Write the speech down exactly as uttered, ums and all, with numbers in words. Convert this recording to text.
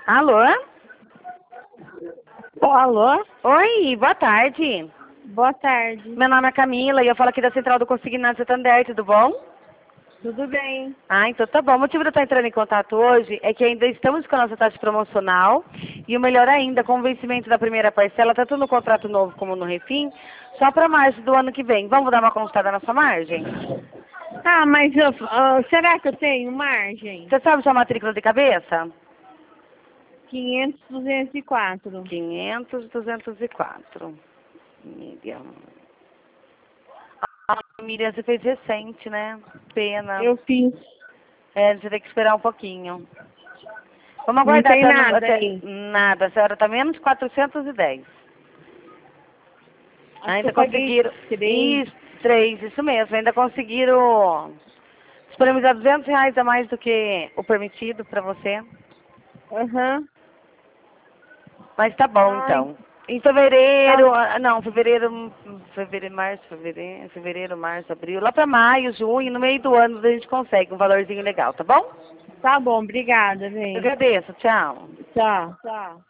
Alô? Oh, alô? Oi, boa tarde. Boa tarde. Meu nome é Camila e eu falo aqui da Central do Consignado Santander, tudo bom? Tudo bem? Ah, então tá bom. O motivo de eu estar entrando em contato hoje é que ainda estamos com a nossa taxa promocional e o melhor ainda, com o vencimento da primeira parcela, tanto no contrato novo como no refim, só para março do ano que vem. Vamos dar uma consultada na sua margem? Ah, mas eu, ah, será que eu tenho margem? Você sabe sua matrícula de cabeça? quinhentos, duzentos e quatro. quinhentos, duzentos e quatro. Miriam. Ah, Miriam, você fez recente, né? Pena. Eu fiz. É, você tem que esperar um pouquinho. Vamos Não aguardar tem até, no- nada até... aí. Nada, a senhora está menos de quatrocentos e dez. Acho que Ainda eu paguei conseguiram... três. Isso, três, isso mesmo. Ainda conseguiram disponibilizar duzentos reais a mais do que o permitido para você. Aham. Mas tá bom, Ai, então. Em fevereiro, tá. ah, não, fevereiro, fevereiro, março, fevereiro, fevereiro, março, abril, lá para maio, junho, no meio do ano a gente consegue um valorzinho legal, tá bom? Tá bom, obrigada, Eu bem. agradeço, tchau. Tchau. Tchau.